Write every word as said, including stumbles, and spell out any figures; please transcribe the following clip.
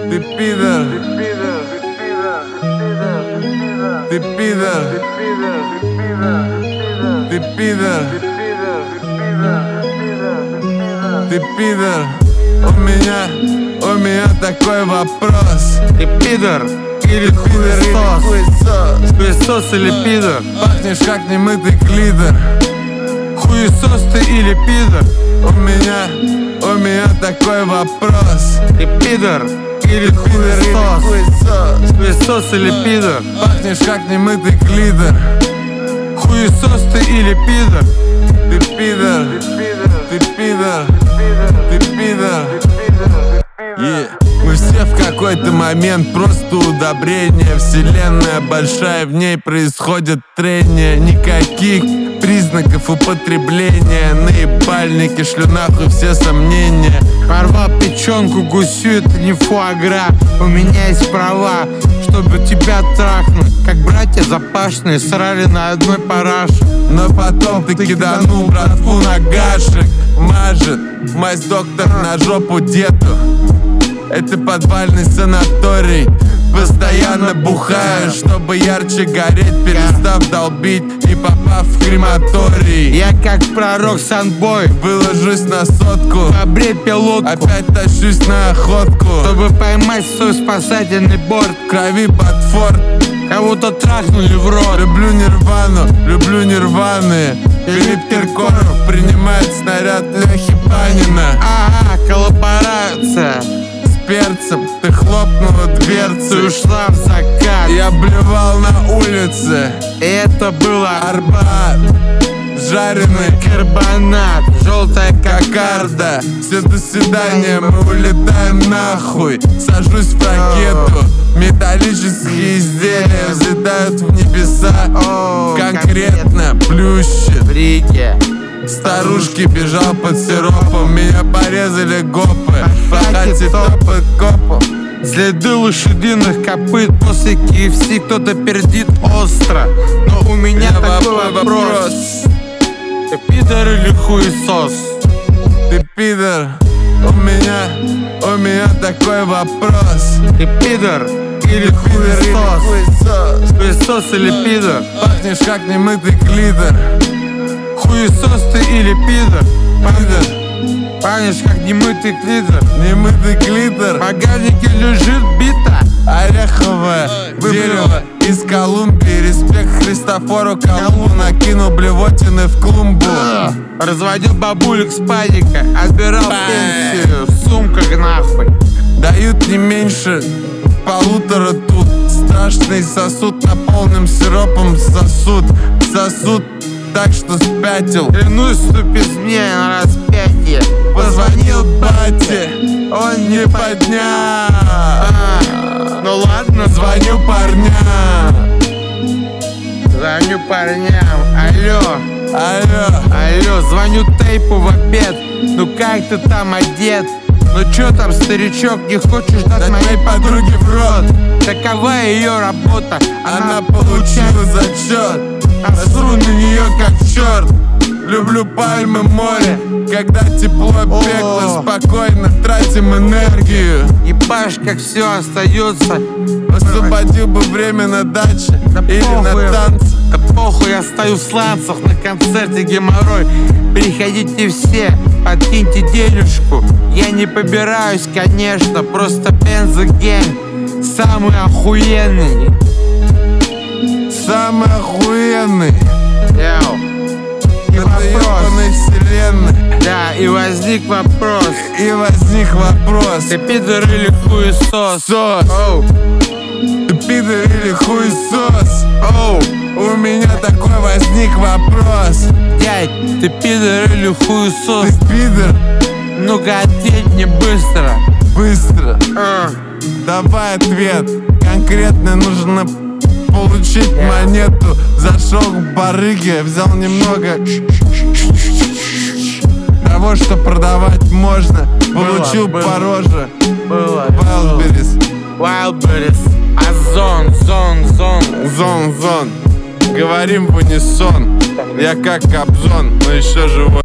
Ты пидор, ты пидор, ты пидор, ты пидор. У меня, у меня такой вопрос. Ты пидор или хуесос? Хуесос или пидор? Пахнешь как немытый клитор. Хуесос ты или пидор? У меня, у меня такой вопрос. Ты пидор или хуесос? Хуесос или пидор? Пахнешь как немытый клитор. Хуесос ты или пидор? Ты пидор, ты пидор, ты пидор. Yeah. Мы все в какой-то момент просто удобрение. Вселенная большая, в ней происходит трение. Никаких признаков употребления. Наебальники, шлю нахуй все сомнения. Порвал печенку гусю, это не фуагра. У меня есть права, чтобы тебя трахнуть. Как братья запашные срали на одной параше. Но потом ты киданул братву на гашек. Мажет мазь доктор на жопу деду. Это подвальный санаторий. Постоянно бухаю, чтобы ярче гореть, перестав долбить и попав в крематорий. Я как пророк Санбой, выложусь на сотку, побрей пилотку, опять тащусь на охотку, чтобы поймать свой спасательный борт. В крови Батфорд, кого-то трахнули в рот. Люблю Нирвану, люблю Нирваны. Филипп Киркоров принимает снаряд Лехи Панина. Ага, коллаборация перцем, ты хлопнула дверцу и ушла в закат. Я блевал на улице, и это было Арбат, жареный карбонат, желтая кокарда. Все, до свидания, мы улетаем нахуй. Сажусь в ракету, металлические изделия взлетают в небеса. О, конкретно плющит в Риге. Старушки бежал под сиропом, меня порезали гопы. По хате топает копом. Следы лошадиных копыт. После ки эф си кто-то пердит остро. Но у меня Я такой вопрос. вопрос Ты пидор или хуесос? Ты пидор. У меня, у меня такой вопрос. Ты пидор или хуесос? Хуесос или пидор? Пахнешь как немытый клитор. Хуесос ты или пидор? Пидор. Пахнешь как немытый клитор. Немытый клитор. В багажнике лежит бита ореховое дерево из Колумбии. Респект Христофору Колумбу. Накинул блевотины в клумбу. Разводил бабулек с падика. Отбирал пенсию в сумках нахуй. Дают не меньше полутора тут. Страшный сосуд, наполненным сиропом сосуд. Сосуд так что спятил. Клянусь, ступи мне на распятие. Позвонил бате, он не поднял. а, Ну ладно, звоню парням. Звоню парням. Алло, алло, алло, звоню Тейпу в обед. Ну как ты там одет? Ну чё там, старичок, не хочешь дать, дать моей подруге в рот? Такова ее работа. Она, Она получила зачет. Насру на нее как черт. Люблю пальмы, море. Когда тепло, пекло, спокойно тратим энергию. Ебашь, как все остается. Освободил бы время на даче, да или похуй, на танцы. Да похуй, я стою в сланцах на концерте геморрой. Приходите все, подкиньте денежку. Я не побираюсь, конечно, просто бензогэнг самый охуенный. Самый охуенный. Яу. И это вопрос вселенной. Да, и возник вопрос. И возник вопрос. Ты пидор или хуесос? Сос. Оу. Ты пидор или хуесос? Оу. У меня такой возник вопрос. Дядь, ты пидор или хуесос? Ты пидор? Ну-ка ответь мне быстро. Быстро. А. Давай ответ. Конкретно нужно получить yeah. монету. Зашел к барыге, взял немного того, что продавать можно. Получил было, по роже. Wildberries. Wildberries. Озон, зон, зон. Зон, зон. Говорим в унисон. Я как Кобзон, но еще живой.